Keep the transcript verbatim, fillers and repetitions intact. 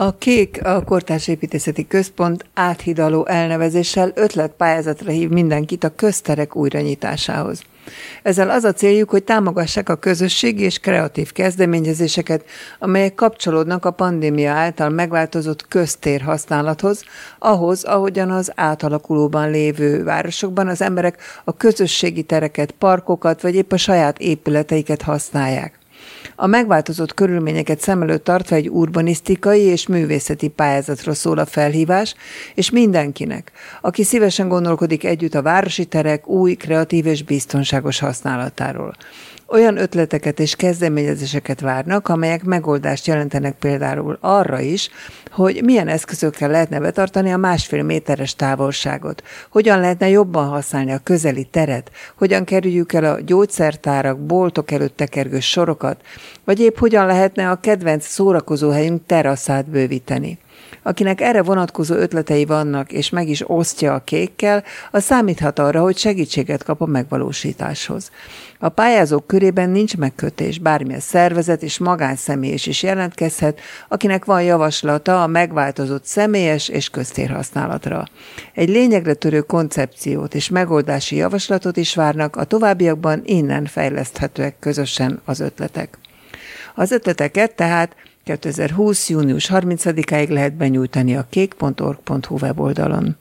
A Kék, a Kortárs Építészeti Központ áthidaló elnevezéssel ötletpályázatra hív mindenkit a közterek újranyitásához. Ezzel az a céljuk, hogy támogassák a közösségi és kreatív kezdeményezéseket, amelyek kapcsolódnak a pandémia által megváltozott köztér használathoz, ahhoz, ahogyan az átalakulóban lévő városokban az emberek a közösségi tereket, parkokat vagy épp a saját épületeiket használják. A megváltozott körülményeket szem előtt tartva egy urbanisztikai és művészeti pályázatra szól a felhívás, és mindenkinek, aki szívesen gondolkodik együtt a városi terek új, kreatív és biztonságos használatáról. Olyan ötleteket és kezdeményezéseket várnak, amelyek megoldást jelentenek például arra is, hogy milyen eszközökkel lehetne betartani a másfél méteres távolságot, hogyan lehetne jobban használni a közeli teret, hogyan kerüljük el a gyógyszertárak, boltok előtt tekergő sorokat, vagy épp hogyan lehetne a kedvenc szórakozóhelyünk teraszát bővíteni. Akinek erre vonatkozó ötletei vannak, és meg is osztja a Kékkel, az számíthat arra, hogy segítséget kap a megvalósításhoz. A pályázók körében nincs megkötés, bármilyen szervezet és magánszemély is jelentkezhet, akinek van javaslata a megváltozott személyes és köztérhasználatra. Egy lényegre törő koncepciót és megoldási javaslatot is várnak, a továbbiakban innen fejleszthetőek közösen az ötletek. Az ötleteket tehát kétezer-húsz. június harmincadikáig lehet benyújtani a kék pont org pont hu weboldalon.